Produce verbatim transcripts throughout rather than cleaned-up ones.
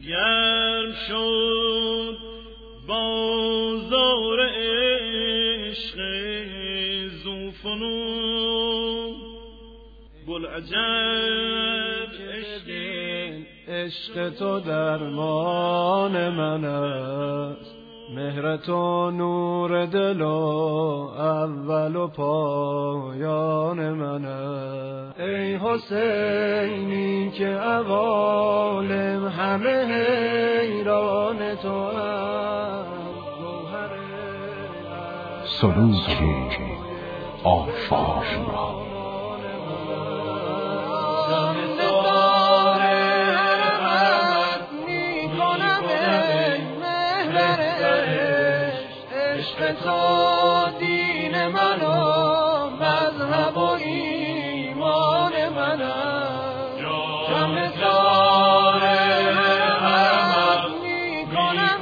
گرم شد بازار عشق زوفنون بلعجب عشق عشق تو درمان من است، مهر تو نور دل و اول و پایان من است. ای حسینی که عوالم همه حیران تو است، گوهر سلوک آفاق را تو دین من و مذهب و ایمان من است. جان دار احمد می کنم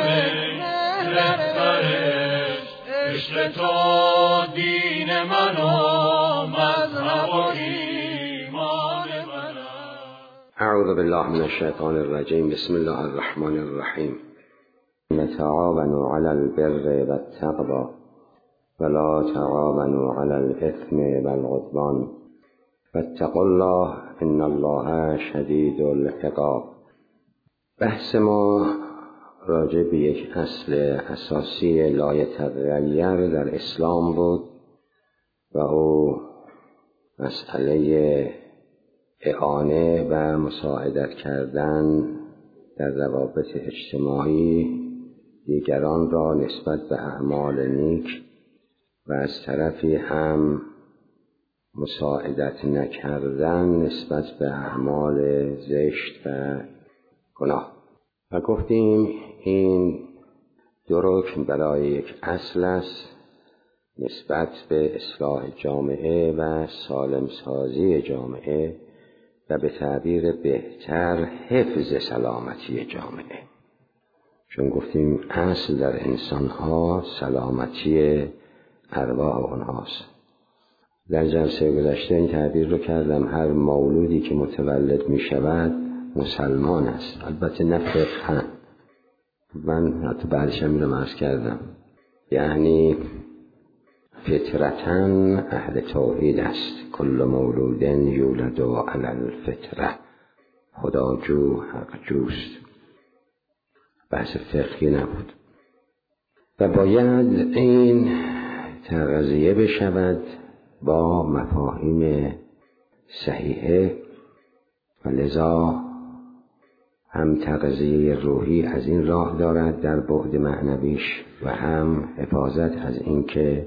مهرش، عشق تو دین من و مذهب و ایمان من است. اعوذ بالله من الشیطان الرجیم. بسم الله الرحمن الرحیم. تعاونوا على البر والتقوى ولا تعاونوا على الإثم والعدوان واتقوا الله إن الله شدید العقاب. بحث ما راجع به یک اصل اساسی لایتغیر در اسلام بود و او مسئله اعانه و مساعدت کردن در روابط اجتماعی دیگران را نسبت به اعمال نیک و از طرفی هم مساعدت نکردن نسبت به اعمال زشت و گناه. و گفتیم این دو رکن برای یک اصل است نسبت به اصلاح جامعه و سالم سازی جامعه و به تعبیر بهتر حفظ سلامتی جامعه. چون گفتیم اصل در انسانها سلامتی ارواح اونهاست. در جلسه گذشته این تعبیر رو کردم هر مولودی که متولد می شود مسلمان است، البته نه فقها. من حتی بعدش هم اینو عرض کردم، یعنی فطرتاً اهل توحید است. کل مولود یولد علی الفطره، خداجو حق جوست. بحث فقهی نبود و باید این تغذیه بشود با مفاهیم صحیحه و لذا هم تغذیه روحی از این راه دارد در بعد معنویش و هم حفاظت از اینکه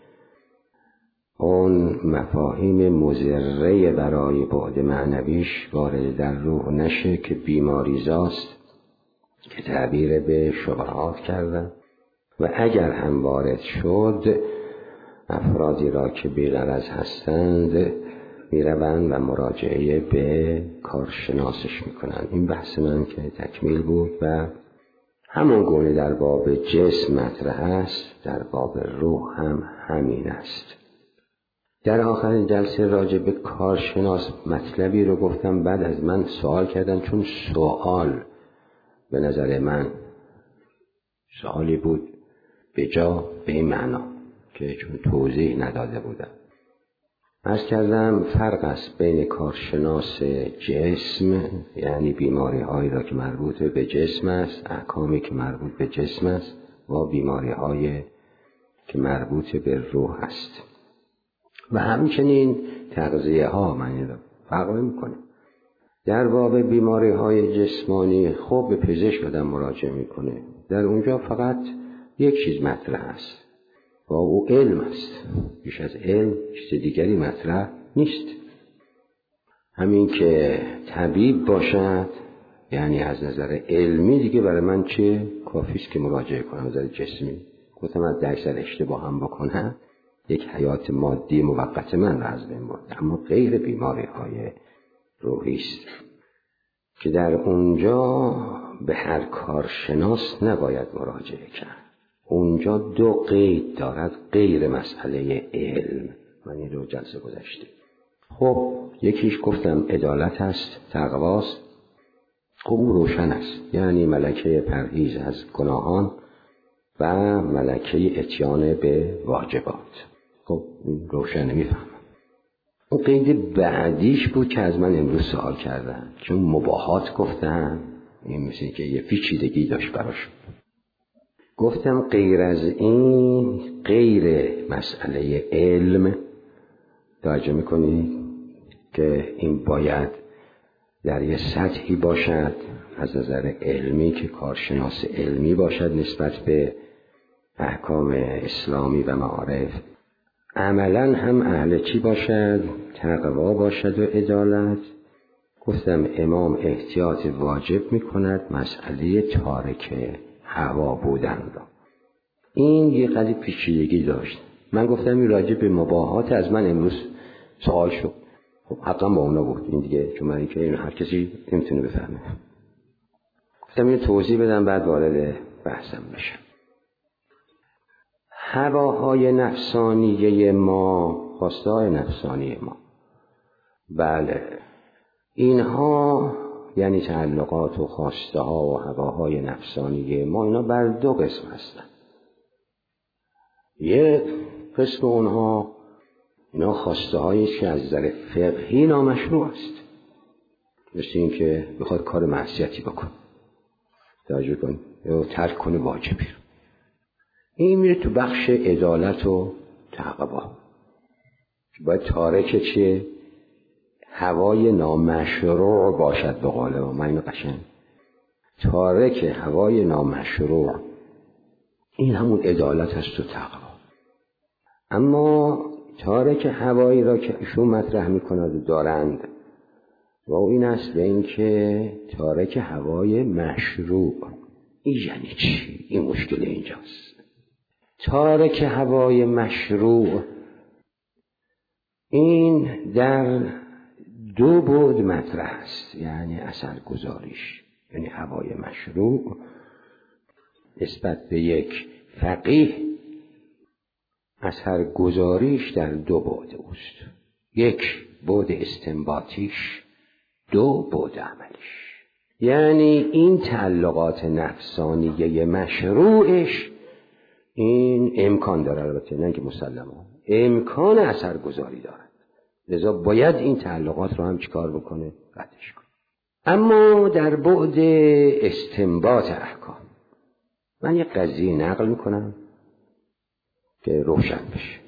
اون مفاهیم مضره برای بعد معنویش وارد در روح نشه که بیماریزاست که تعبیر به شبهات کردن و اگر هم وارد شد افرادی را که بی‌غرض هستند میروند و مراجعه به کارشناسش میکنند. این بحث من که تکمیل بود و همون گونه در باب جسم مطرح است در باب روح هم همین است. در آخر جلسه راجع به کارشناس مطلبی رو گفتم، بعد از من سوال کردن، چون سوال به نظر من سوالی بود به جا به این معنا که چون توضیح نداده بودم. عرض کردم فرق است بین کارشناس جسم، یعنی بیماری هایی را که مربوط به جسم است، احکامی که مربوط به جسم است، و بیماری هایی که مربوط به روح است. و همچنین تغذیه ها من فرق میکنه. در باب بیماری های جسمانی خوب به پزشک آدم مراجعه میکنه، در اونجا فقط یک چیز مطرح است و او علم است. بیش از علم چیز دیگری مطرح نیست. همین که طبیب باشد یعنی از نظر علمی دیگه برای من چه کافیست که مراجعه کنم. نظر جسمی گفتم از درصد اشتباه هم بکنم یک حیات مادی موقت من را از بین برد، اما غیر بیماری های روحی است که در اونجا به هر کارشناس نباید مراجعه کرد. اونجا دو قید دارد غیر مسئله علم. من این رو جلسه گذشته. خب یکیش گفتم عدالت هست، تقواست. خب او روشن است، یعنی ملکه پرهیز از گناهان و ملکه اتیان به واجبات. خب روشن میفهمم. اون قید بعدیش بود که از من امروز سوال کردن، چون مباحات گفتم این مثل که یه پیچیدگی داشت براش. گفتم غیر از این، غیر مسئله علم، توجه میکنی که این باید در یه سطحی باشد از نظر علمی که کارشناس علمی باشد نسبت به احکام اسلامی و معارف، عملا هم اهل چی باشد؟ تقوا باشد و عدالت. گفتم امام احتیاط واجب میکند مسئله تارک هوا بودن را. این یه قدری پیچیدگی داشت. من گفتم این راجع به مباحات از من امروز سوال شد. خب حقا با اونا بود این دیگه، چون من که اینو هر کسی نمیتونه بفهمه. گفتم اینو توضیح بدم بعد وارد بحثم بشم. هواهای نفسانیه ما، خواسته های نفسانی ما، بله اینها یعنی تعلقات و خواسته ها و هواهای نفسانیه ما، اینا بر دو قسم هستن. یه قسم اونها اینا خواسته هایی که از نظر فقهی نامشروع است، مثل این که بخواد کار معصیتی بکن، توجه کن، یا ترک کنه واجبی رو. این میره تو بخش عدالت و تقوا. باید تارک چیه؟ هوای نامشروع باشد به قول ما. من اینو قشنگ تارک هوای نامشروع، این همون عدالت است و تقوا. اما تارک هوایی را که ایشون مطرح میکنند و دارند و این است به این که تارک هوای مشروع. این یعنی چی؟ این مشکل اینجاست. تارک هوای مشروع این در دو بعد مطرح است، یعنی اثر گذاریش، یعنی هوای مشروع نسبت به یک فقیه اثر گذاریش در دو بعد اوست. یک بعد استنباطیش، دو بعد عملیش. یعنی این تعلقات نفسانیه مشروعش این امکان داره، البته نه که مسلمه، امکان اثر گذاری دارد، لذا باید این تعلقات رو هم چیکار بکنه؟ قطعش کنه. اما در بعد استنباط احکام من یک قضیه نقل میکنم که روشن بشه.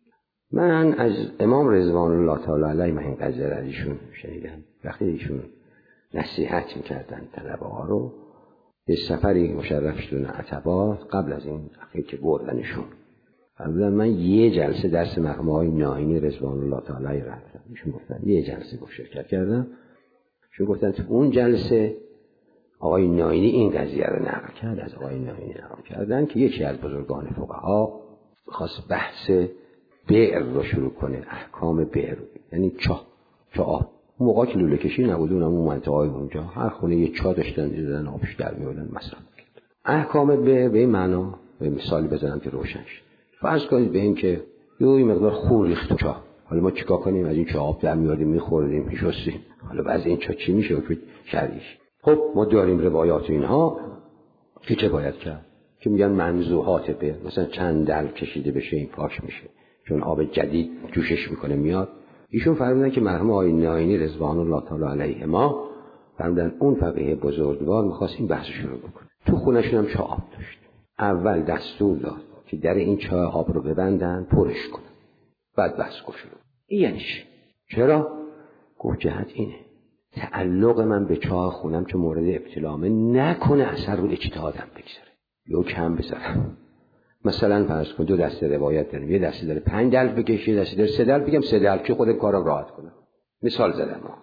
من از امام رضوان الله تعالی علیه من این قضیه را ازشون شنیدم. وقتی ایشون نصیحت میکردن طلبه ها رو، یه سفری مشرف شدن عتبات قبل از این اخیر که بردنشون، فرمودن من یه جلسه درس مرحوم آقای ناینی رضوان الله تعالی رفتم. ایشون گفتن یه جلسه گفت شرکت کردم. ایشون گفتن تو اون جلسه آقای ناینی این قضیه رو نقل کرد، از آقای ناینی نقل کردن که یکی از بزرگان فقها خواست بحث بئر رو شروع کنه، احکام بئر، یعنی چاه، چاه. اون موقع که لوله کشی نبود، اونم اون منطقه‌های اونجا هر خونه یه چاه داشتن، دیدن آبش در میوردن مصرف می‌کردن. احکام بئر به این معنا، به مثالی بزنم که روشن شه. فرض کنید به این که یه مقدار خون ریخت تو چاه، حالا ما چیکار کنیم؟ از این چاه آب در میاریم می‌خوردیم می‌شستیم، حالا بعد این چاه چی میشه که شرعیش؟ خب ما داریم روایات اینها که چه باید کرد، که میگن منزوحات بئر، مثلا چند دلو کشیده بشه این پاک میشه چون آب جدید جوشش میکنه میاد. ایشون فرمودن که مرحوم آقای ناینی رضوان الله تعالی علیه ما فرمودن اون فقیه بزرگوار میخواست این بحث شروع بکنه. تو خونه‌شون هم چاه آب داشت. اول دستور داد که در این چاه آب رو ببندن پرش کنن، بعد بحث گفت شروع. این یعنی چی؟ چرا؟ گفت جهت اینه تعلق من به چاه خونم چه مورد ابتلامه نکنه اثر رو اجتهادم بگذاره یا کم بذارم. مثلا فرض کن دو دسته روایت داریم، یه دسته داره پنج دلو بکشه، یه دسته داره سه دلو، بگم سه دلو که خودم کارم راحت کنم. مثال زدم ما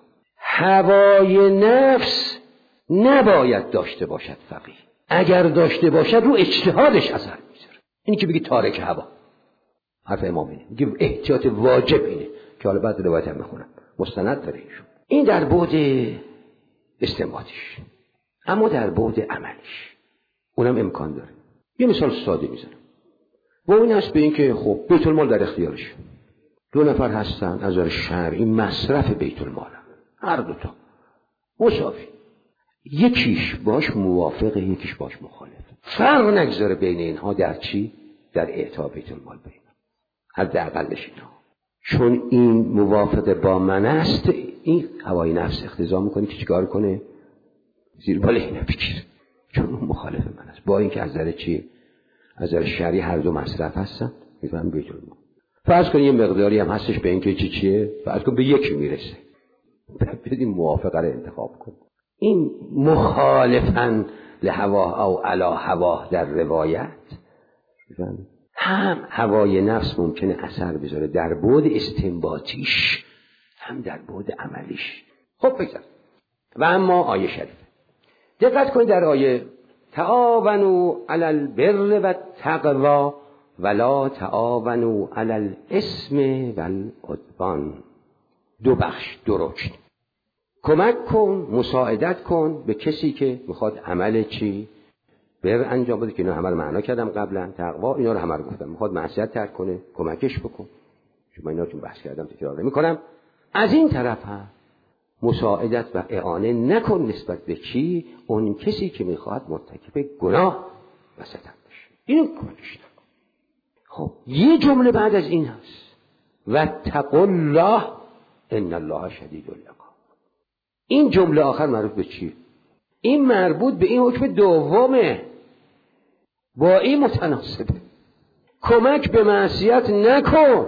هوای نفس نباید داشته باشد فقیه، اگر داشته باشد رو اجتهادش اثر میذاره. اینی که بگی تارک هوا، حرف امام اینه، میگه احتیاط واجب اینه که حالا بعد روایت هم میخونم مستند داره ایشون. این در بعد استنباطیش. اما در بعد عملیش اونم امکان داره. یه مثال ساده میزنم و این هست به این که خب بیت المال در اختیارش دو نفر هستن، از نظر شرعی مصرف بیت المال هر دوتا مساوی، یکیش باش موافقه، یکیش باش مخالف. فرق نگذاره بین اینها در چی؟ در اعطا بیت المال بین حداقلش اینا. چون این موافقه با من است، این هوای نفس اقتضا میکنه که چیکار کنه؟ زیر بال اینو بگیره، چون اون مخالف من است. با اینکه از نظر چی؟ از نظر شرعی هر دو مصرف هستن، میفهم بیت المال. فرض کن یه مقداری هم هستش به اینکه چی چیه، فرض کن به یکی میرسه، بدین موافقه رو انتخاب کن. این مخالفن لهوا او علا هوا در روایت هم هوای نفس ممکنه اثر بذاره در بعد استنباطیش، هم در بعد عملیش. خب بگذار. و اما آیه شریف دقت کنید، در آیه تعاونوا علی البر و التقوا ولا تعاونوا علی الاثم والعدوان. دو بخش، دو رکن. کمک کن، مساعدت کن به کسی که میخواد عمل چی؟ بر انجام بده، که اینا همه رو معنا کردم قبلا. تقوا اینا رو همه رو گفتم. میخواد معصیت ترک کنه، کمکش بکن. چون من اینا رو بحث کردم، تکرار نمی‌کنم. از این طرف هم مساعدت و اعانه نکن نسبت به چی؟ اون کسی که میخواد مرتکب گناه و ستم بشه، اینو کمکش نکن. خب یه جمله بعد از این هست واتقوا الله ان الله شدید العقاب. این جمله آخر مربوط به چی؟ این مربوط به این حکم دومه، با این متناسبه. کمک به معصیت نکن،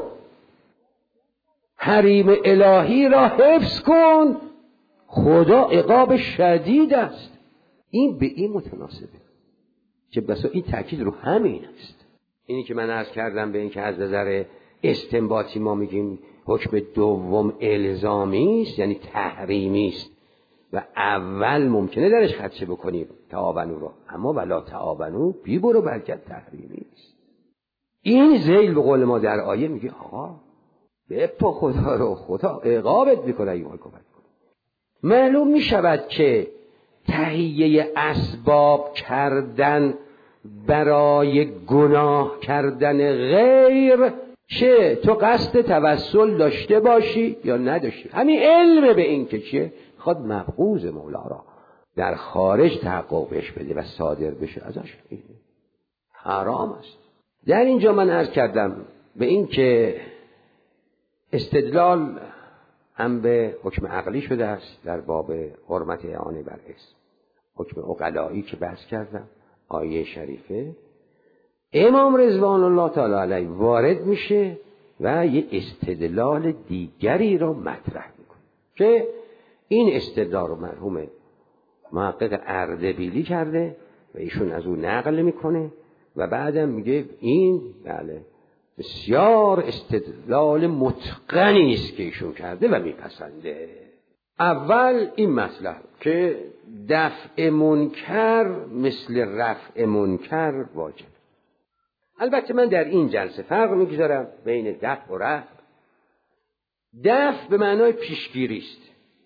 حریم الهی را حفظ کن، خدا عقاب شدید است. این به این متناسبه، که بسا این تأکید رو همین است. اینی که من عرض کردم به این که از نظر استنباطی ما میگیم حکم دوم الزامی است، یعنی تحریمی است و اول ممکنه درش خدشه بکنیم تعاونو رو، اما ولا تعاونو بی برو برکت تحریمی است. این ذیل به قول ما در آیه میگه آقا بپا خدا رو، خدا عقابت میکنه اگه کمک کنی. معلوم میشود که تهیه اسباب کردن برای گناه کردن غیر، چه تو قصد توسل داشته باشی یا نداشتی، همین علم به این که چیه خود مبغوض مولا را در خارج تحققش بده و صادر بشه ازش، حرام است. در اینجا من عرض کردم به این که استدلال هم به حکم عقلی شده است در باب حرمت اعانه بر اسم، حکم عقلایی که بحث کردم، آیه شریفه امام رضوان الله تعالی علیه وارد میشه و یه استدلال دیگری رو مطرح میکنه که این استدلال رو مرحوم محقق اردبیلی کرده و ایشون از اون نقل میکنه و بعدم میگه این بله بسیار استدلال متقنی است که ایشون کرده و میپسنده. اول این مطلب که دفع منکر مثل رفع منکر واجب. البته من در این جلسه فرق میگذارم بین دفع و رفع. دفع به معنای پیشگیری است،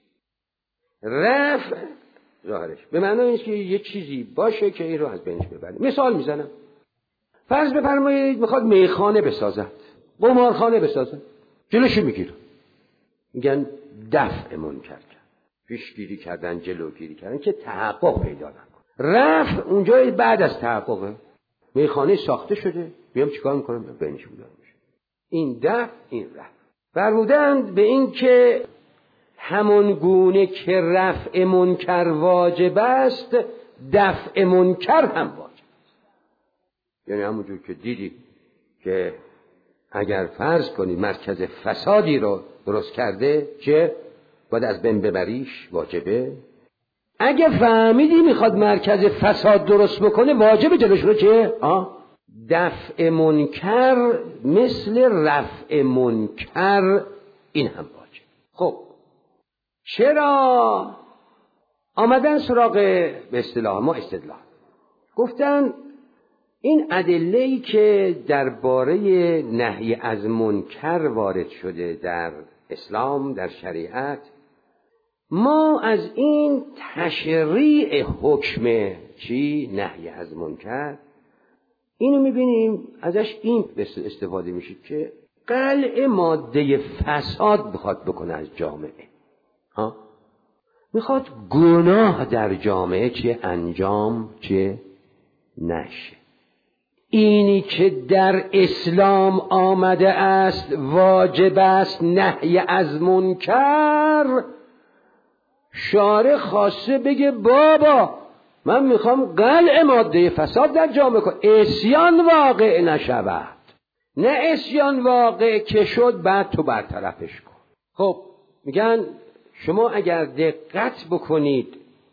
رفع ظاهرش به معنای اینه که یه چیزی باشه که این رو از بینش ببریم. مثال میزنم، فرض بفرمایید میخواد میخانه بسازد، قمارخانه بسازد، جلوشو میگیره، میگن دفع منکر کرد، پیشگیری کردن، جلوگیری کردن که تحقق پیدا نکنه. رفع اونجا بعد از تحققه، میخانه ساخته شده، بیام چیکار میکنم؟ بینش میذارم. این دفع، این رفع. فرمودند به این که همون گونه که رفع منکر واجب است، دفع منکر هم واجب است. یعنی همونجور که دیدی که اگر فرض کنی مرکز فسادی رو درست کرده چه باید از بین ببریش، واجبه. اگه فهمیدی میخواد مرکز فساد درست بکنه، واجبه جلوش رو چه؟ آه دفع منکر مثل رفع منکر، این هم واجب. خب چرا آمدن سراغ به اصطلاح ما استدلال؟ گفتن این ادله‌ای که درباره نهی از منکر وارد شده در اسلام، در شریعت، ما از این تشریع حکم چی؟ نهی از منکر، اینو میبینیم ازش این استفاده میشه که قلع ماده فساد بخواد بکنه از جامعه. ها؟ میخواد گناه در جامعه چه انجام چه نشه. اینی که در اسلام آمده است واجب است نهی از منکر، شارع خاصه بگه بابا من میخوام قلع ماده فساد در جامعه کنم، عصیان واقع نشود. نه عصیان واقع که شد بعد تو برطرفش کن. خب میگن شما اگر دقت بکنید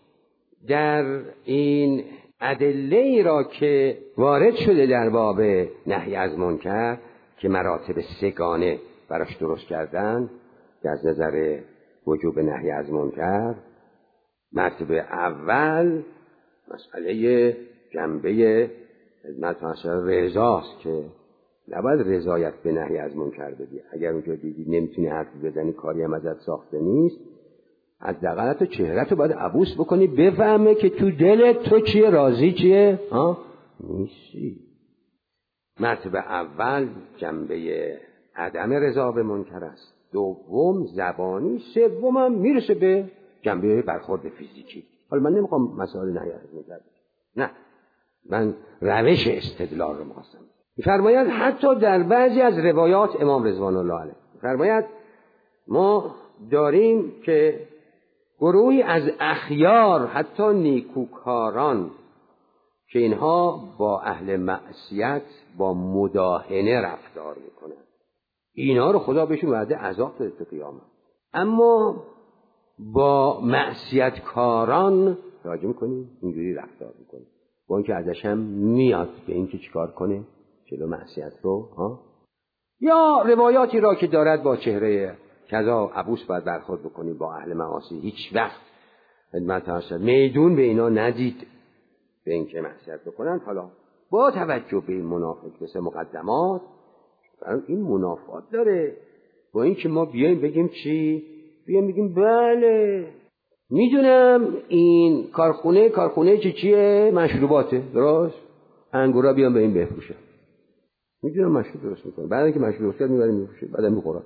در این ادله ای را که وارد شده در باب نهی از منکر که مراتب سگانه براش درست کردن که از نظر وجوب نهی از منکر، مرتبه اول مسئله جنبه خدمت مثلا رضاست که نباید رضایت به نهی از منکر بدی. اگر اونجا دیدی نمیتونی حرفی بزنی، کاری هم ازت ساخته نیست، حداقل تو چهره‌تو باید عبوس بکنی بفهمه که تو دلت تو چیه، راضی چیه ها نیستی. مرتبه اول جنبه عدم رضا به منکر است، دوم زبانی، سوم هم میرسه به جنبه برخورد فیزیکی. حالا من نمیخوام مسائل نهی از منکر، نه من روش استدلال رو می‌خواستم. می‌فرماید حتی در بعضی از روایات امام رضوان الله علیه می‌فرماید ما داریم که گروهی از اخیار حتی نیکوکاران که اینها با اهل معصیت با مداهنه رفتار میکنن، اینا رو خدا بهشون وعده عذاب داده تو قیامت، اما با معصیت کاران راجع میکنی اینجوری رفتار میکنی، با اینکه ازش هم میاد به اینکه چیکار کنه جلو معصیت رو ها. یا روایاتی را که دارد با چهره کذا عبوس باید برخورد بکنی با اهل معاصی، هیچ وقت خدمت هست میدون به اینا ندید به اینکه معصیت بکنن. حالا با توجه به این منافق مثل مقدمات، این منافات داره با اینکه ما بیایم بگیم چی؟ بیایم بگیم بله میدونم این کارخونه کارخونه چی چیه؟ مشروباته، درست؟ انگورا بیان به این بفروشه، میدونم مشروب درست میکنه، بعد اینکه مشروب درست کرد میبریم میفروشه، بعدم میخوره.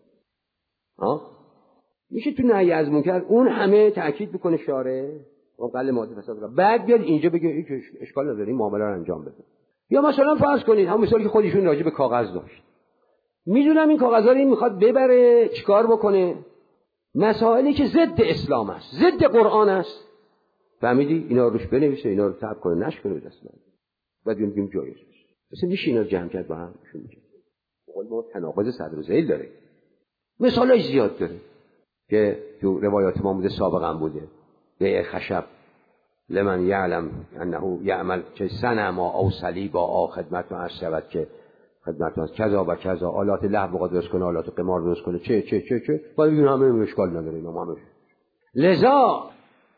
ها میشه تو نهی از منکر اون همه تاکید بکنه شارع و قل ماده فساد را، بعد بیاد اینجا بگه هیچ اشکال نداره این معامله رو انجام بده. یا مثلا فرض کنید هم مثالی که خودشون راجع به کاغذ داشت، میدونم این کاغذا رو این میخواد ببره چیکار بکنه، مسائلی که ضد اسلام است، ضد قرآن است، فهمیدی اینا روش بنویسه، اینا رو تاب کنه، نشکنه به دست من، بعد میگیم جایز است. مثلا میشه اینا رو جمع کرد با هم شون میشه. قول ما تناقض صدر و ذیل داره، مثالای زیاد داره که تو روایات ما بوده، سابقا بوده. بیع خشب لمن یعلم انه یعمل چه سنما او صلیبا او خدمت ما شود که خدمت ما کذا و کذا آلات لهو بقدر درست کنه، آلات قمار درست کنه، چه چه چه چه باید بگیم همه اشکال نداره اینا همه. لذا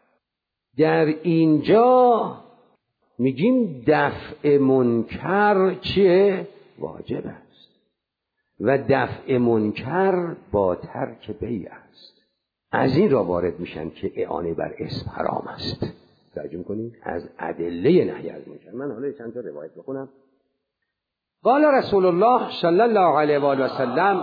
در اینجا میگیم دفع منکر چیه؟ واجب است و دفع منکر با ترک بیع است. از این را وارد میشن که اعانه بر اسم حرام است. ترجمه کنیم از ادله نهی از منکر. من حالا چند تا روایت بخونم. قال رسول الله صلی الله علیه و آله و سلم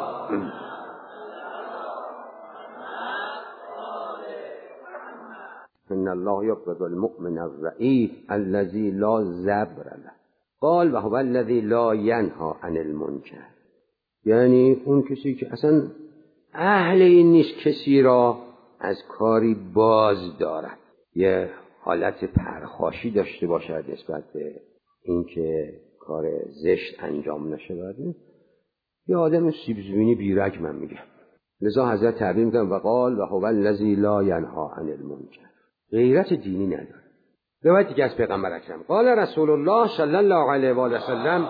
ان الله یبغض المؤمن الضعیف الذی لا زبر له قال و هو الذی لا ینهی عن المنکر. یعنی اون کسی که اصلا اهل این نیست کسی را از کاری باز دارد، یه حالت پرخاشی داشته باشد نسبت به اینکه کار زشت انجام نشود، یه آدم سیب زمینی بیرگ من میگم. لذا حضرت تعبیر میکنم و قال و هو الذی لا ینهی عن المنکر، غیرت دینی نداره. روایتی که از پیغمبر اکرم قال رسول الله صلی الله علیه و آله و سلم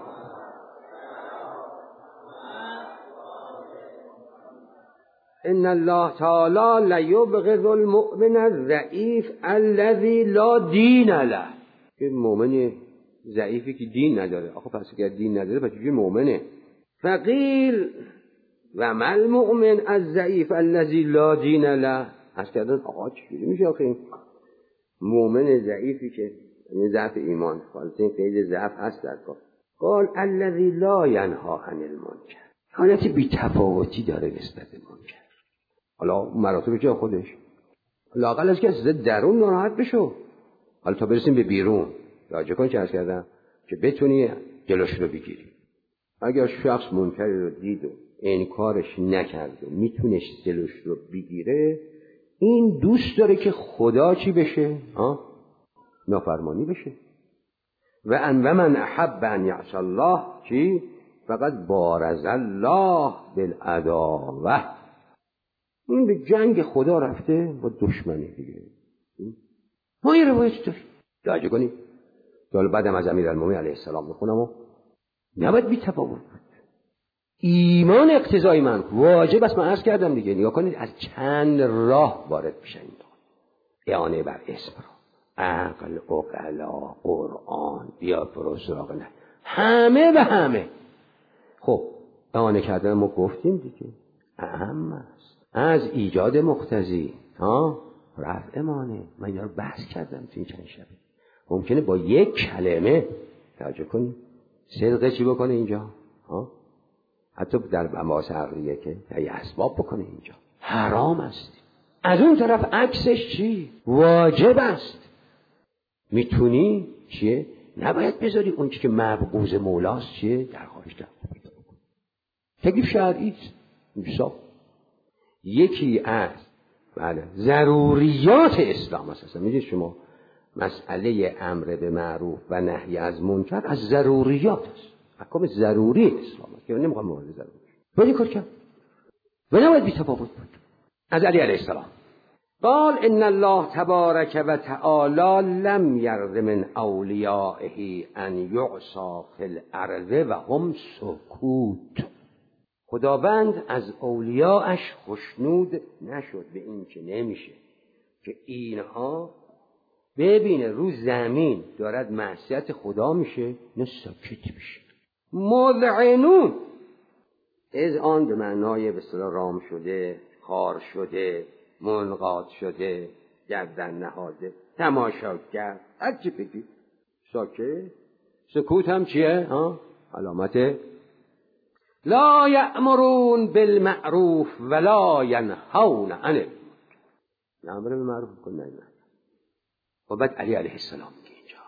ان الله تعالی لیبغض المؤمن الضعیف الذی لا دین له. که مؤمن ضعیفی که دین نداره. آخه پس اگر دین نداره پس چجوری مؤمنه؟ فقیل و ما المؤمن الضعیف الذی لا دین له. از کردن آقا چجوری میشه آخه این مؤمن ضعیفی که یعنی ضعف ایمان، خالص این قید ضعف هست در کار. قال الذی لا ینهی عن المنکر، حالت بی تفاوتی داره نسبت به منکر. حالا مراتب جا خودش لااقل از که از درون ناراحت بشو. حالا تا برسیم به بیرون راجع کن چه عرض کردم که بتونی جلوش رو بگیری. اگر شخص منکری رو دید و انکارش نکرد و میتونش جلوش رو بگیره، این دوست داره که خدا چی بشه؟ ها؟ نافرمانی بشه. و ان و من احب ان یعصی الله چی؟ فقط بارز الله بالعداوه. این به جنگ خدا رفته با دشمنی دیگه. ما این روایت داریم توجه کنیم. حالا بعدم از امیرالمومنین علیه السلام میخونم و نباید بی تفاوت بود. ایمان اقتضای من واجب است. من عرض کردم دیگه، نگاه کنید از چند راه وارد میشن این اعانه بر اسم را، عقل، عقلا، قرآن، بیا برو سراغ نه، همه و همه. خب اعانه کردن ما گفتیم دیگه اهم است، از ایجاد مقتضی ها رفع مانع. من اینا رو بحث کردم تو این چند شبه. ممکنه با یک کلمه توجه کنی صدقه چی بکنه اینجا ها، حتی در مباحث عقلیه که یه اسباب بکنه اینجا حرام است. از اون طرف عکسش چی؟ واجب است. میتونی چیه؟ نباید بذاری اون چی که مبغوض مولاست چیه؟ در خواهش در تکلیف شرعی است. یکی از بله ضروریات اسلام است. میدونید شما مسئله امر به معروف و نهی از منکر از ضروریات است، احکام ضروری اسلام است که نمیخوام مورد ضروری ولی کار کرد و نباید بی تفاوت بود. از علی علیه السلام قال ان الله تبارک و تعالی لم یرد من اولیائه ان یعصى فی الارض و هم سکوت. خداوند از اولیاءش خوشنود نشد به این که نمیشه که اینها ببینه رو زمین دارد معصیت خدا میشه نه ساکت میشه. مذعنون از آن به معنای به اصطلاح رام شده، خار شده، منقاد شده، گردن نهاده، تماشاگر، هر چی بگی ساکت. سکوت هم چیه؟ ها؟ علامت لا یأمرون بالمعروف ولا ینهون عن المنکر. امر به معروف کن نه. و بعد علی علیه السلام میگه اینجا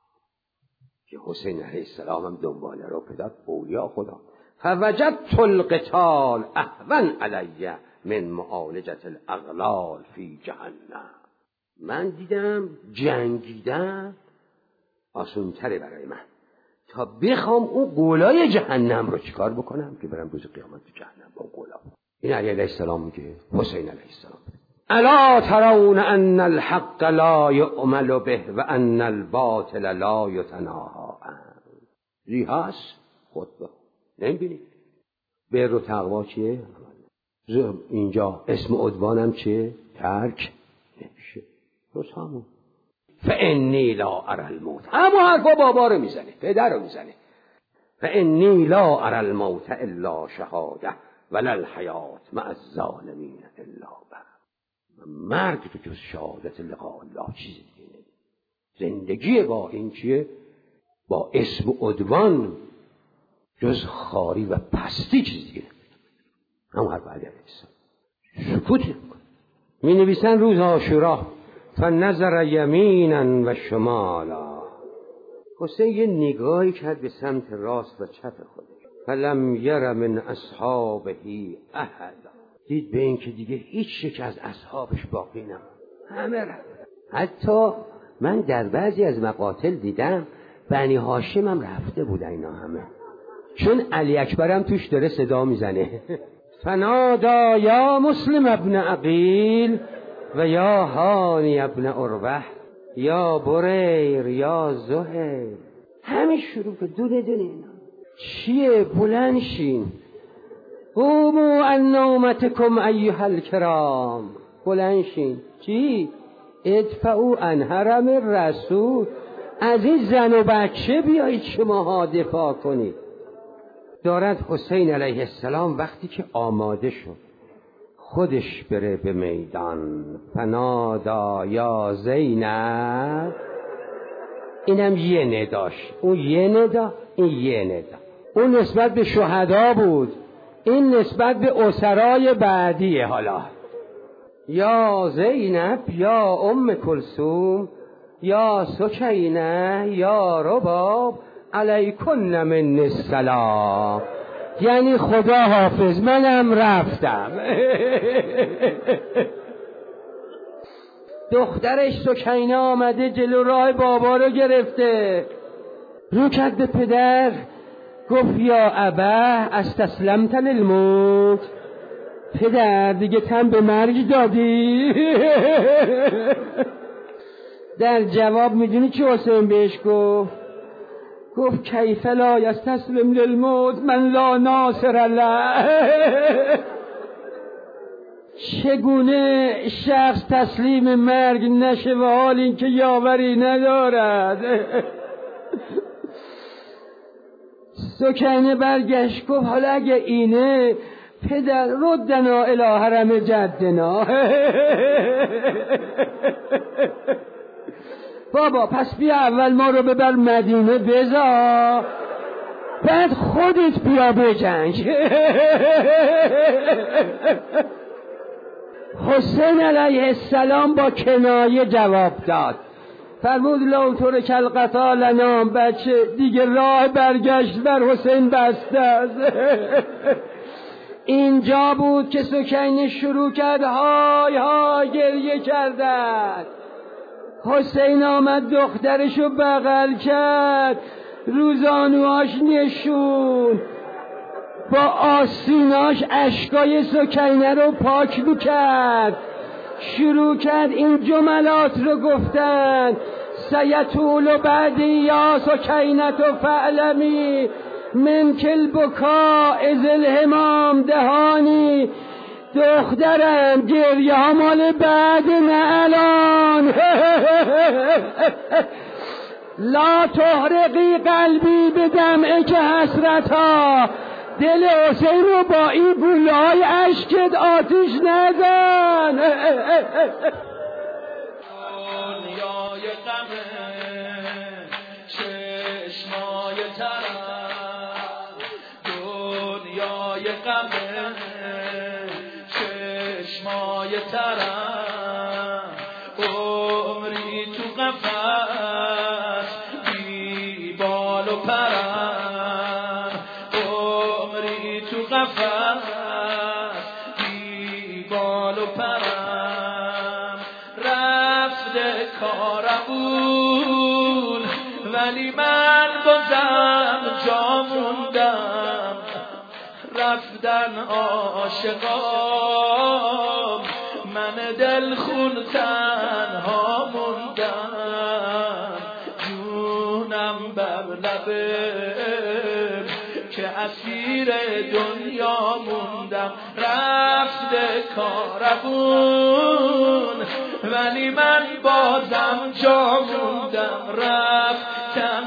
که حسین علیه السلام هم دنباله رو پدر اولیاء خدا فوجدت القتال اهون علی من معالجة الاغلال فی جهنم. من دیدم جنگیدن آسان‌تره برای من تا بخوام اون قولای جهنم رو چیکار بکنم که برم روز قیامت تو جهنم با قولا. این علی علیه السلام میگه حسین علیه السلام الا ترون ان الحق لا یعمل به و ان الباطل لا یتناهی عنه. ریحاس خطبه نمیبینید؟ بر و تقوا چیه؟ اینجا اسم عدوانم چیه؟ ترک نمیشه. درست همون فانی لا اری الموت. اما حرفا بابا رو میزنه، پدر رو میزنه. فانی لا اری الموت الا شهاده ولا الحیات مع الظالمین الا بر. مرگ تو جز شهادت لقاء الله چیزی دیگه نمید. زندگی با این چیه؟ با اسم و عدوان جز خاری و پستی چیزی دیگه نمید. همون حرف علی علیه السلام سکوت نمی‌کنه. می نویسن روز عاشورا فنظر یمینا و شمالا. حسین یه نگاهی کرد به سمت راست و چپ خودش. فلم یر من اصحابه احد. دید به این که دیگه هیچ یک از اصحابش باقی نموند، همه رفت. حتی من در بعضی از مقاتل دیدم بنی هاشم هم رفته بود اینا همه، چون علی اکبرم توش داره صدا میزنه فنادا یا مسلم ابن عقیل و یا هانی ابن عروه یا بریر یا زهیر. همه شروع که دونه دونه اینا چیه؟ بلند شین. قوموا عن نومتکم ایها الکرام. بلند شین. چی؟ ادفعوا عن حرم الرسول. از این زن و بچه بیایید شماها دفاع کنید. دارد حسین علیه السلام وقتی که آماده شد خودش بره به میدان فنادا یا زینب. اینم یه نداش، اون یه ندا، این یه ندا. اون نسبت به شهدا بود، این نسبت به اسرای بعدیه. حالا یا زینب یا ام کلثوم یا سکینه یا رباب علیکن من السلام. یعنی خدا حافظ، منم رفتم. دخترش سکینه آمده جلو راه بابا رو گرفته، رو کرد به پدر، گفت یا ابا استسلمت للموت، پدر دیگه تن به مرگ دادی؟ در جواب میدونی چی حسین بهش گفت؟ گفت کیف لا یستسلم للموت من لا ناصر له. چگونه شخص تسلیم مرگ نشه و حال این که یاوری ندارد؟ سکینه برگشت گفت حالا اگه اینه پدر ردنا الی حرم جدنا. بابا پس بیا اول ما رو ببر مدینه بذار، بعد خودت بیا بجنگ. حسین علیه السلام با کنایه جواب داد، فرمود لو طور کل قتالنا، بچه دیگه راه برگشت بر حسین بسته است. اینجا بود که سکینه شروع کرد های های گریه کردن. حسین آمد دخترشو بغل کرد، روزانوهاش نشون، با آستیناش اشکای سکینه رو پاک میکرد، شروع کرد این جملات رو گفتن: سیطول بعدی یا سکینه فعلمی من کل بکا از الهمام دهانی. دخترم گریه ها مال بعد نه الان. لا تحرقی قلبی به دمعه که حسرتا، دل حسین رو با این گوله های اشکت آتیش نزن. دنیای غمه چشمای ترم، دنیای غمه چشمای ترم، عمری تو قفس بی بال و پرم، عمری تو قفس بی بال و پرم. رفته کارمون ولی من بازم جا موندم، رفتن عاشقام من دل خون تنها موندم، جونم بر لبم که اسیر دنیا موندم. رفته کارمون ولی من بازم جا موندم، رفتن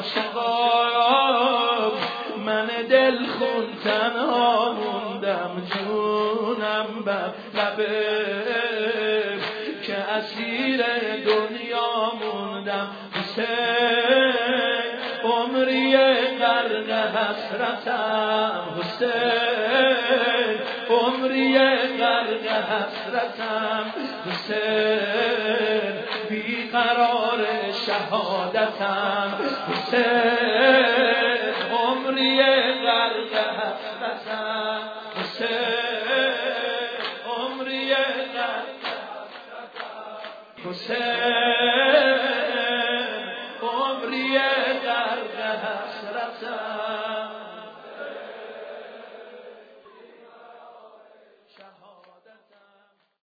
عاشقام من دل خون تنها موندم، جونم بر لبم که اسیر دنیا موندم. حسین عمری غرق حسرتم، حسین عمری غرق حسرتم، حسین بیقرار شهادتم، حسین عمری غرق حسرتم، حسین عمری غرق حسرتم، حسین